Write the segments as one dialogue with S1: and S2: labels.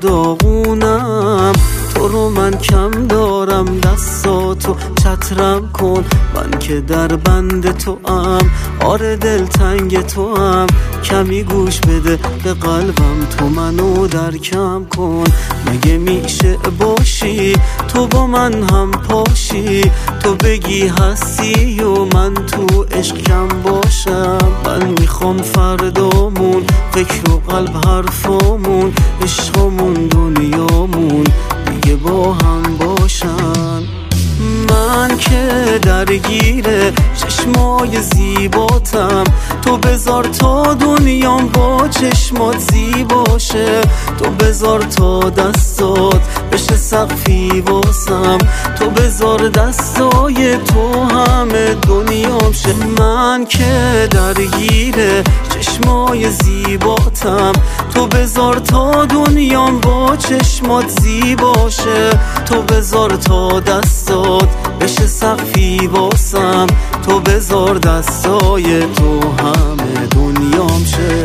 S1: داغونم، تو رو من کم دارم، دستاتو چترم کن، من که در بند تو ام، آره دلتنگ تو ام، کمی گوش بده به قلبم، تو منو درکم کن. مگه میشه باشی تو با من هم پاشی، تو بگی هستی و من تو عشق کم باشم. من میخوام فردامون فکر و قلب حرفامون، عشقمون دنیامون دیگه با هم باشن. من که درگیره چشمای زیباتم، تو بذار تا دنیام با چشمات زیباشه، تو بذار تا دستات بشه سقفی واسم، تو بذار دستای تو همه دنیام شه. من که درگیره چشمای زیباتم، تو بذار تا دنیام با چشمات زیباشه، تو بذار تا دستات بشه سقفی واسم، تو بذار دستای تو همه دنیام شه.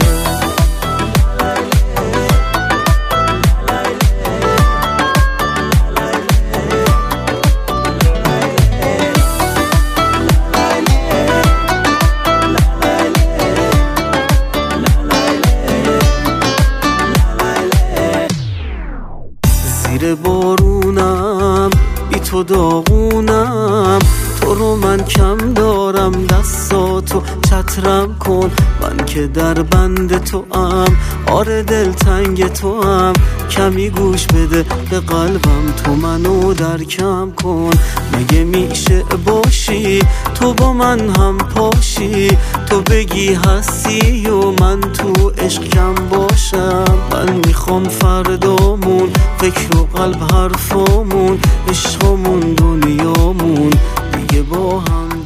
S1: زیر بارونم بی تو داغونم، تو رو من کم دارم، دستاتو چترم کن، من که در بند تو ام، آره دلتنگ تو ام، کمی گوش بده به قلبم، تو منو درکم کن. مگه میشه باشی تو با من هم پاشی، تو بگی هستی و من تو عشق کم باشم. من میخوام فردامون فکر و قلب حرفامون، عشقمون دنیامون دیگه با هم